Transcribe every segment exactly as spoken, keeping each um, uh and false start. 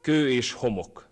Kő és homok.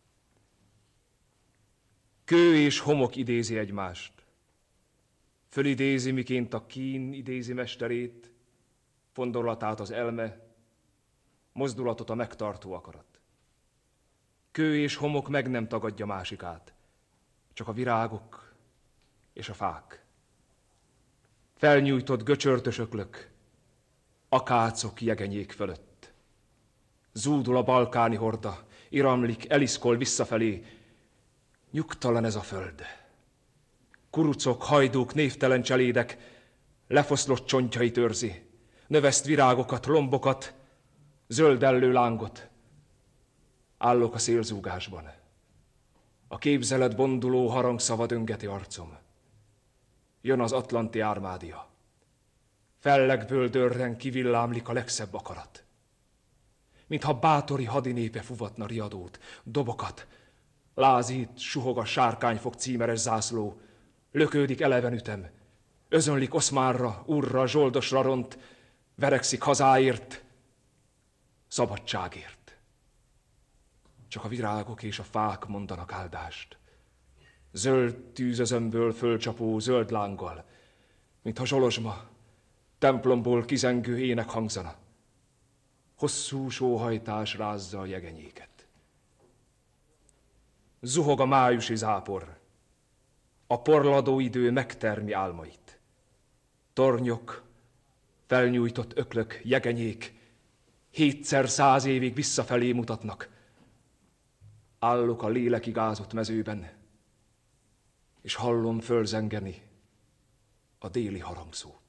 Kő és homok idézi egymást. Fölidézi, miként a kín idézi mesterét, fondolatát az elme, mozdulatot a megtartó akarat. Kő és homok meg nem tagadja másikát, csak a virágok és a fák. Felnyújtott göcsörtösöklök, akácok jegenyék fölött. Zúdul a balkáni horda, iramlik, eliszkol visszafelé. Nyugtalan ez a föld. Kurucok, hajdúk, névtelen cselédek, lefoszlott csontjait őrzi, növeszt virágokat, lombokat, zöldellő lángot. Állok a szélzúgásban. A képzelet bonduló harangszava döngeti arcom. Jön az atlanti ármádia. Fellegből dörren, kivillámlik a legszebb akarat. Mintha bátori hadinépe fuvatna riadót, dobokat, lázít, suhog a sárkányfog címeres zászló, lökődik eleven ütem, özönlik Oszmánra, Urra, zsoldosra ront, verekszik hazáért, szabadságért. Csak a virágok és a fák mondanak áldást. Zöld tűzözömből fölcsapó zöld lánggal, mintha zsolozsma, templomból kizengő ének hangzana. Hosszú sóhajtás rázza a jegenyéket. Zuhog a májusi zápor. A porladó idő megtermi álmait. Tornyok, felnyújtott öklök, jegenyék, hétszer száz évig visszafelé mutatnak. Állok a lélekig ázott mezőben, és hallom fölzengeni a déli harangszót.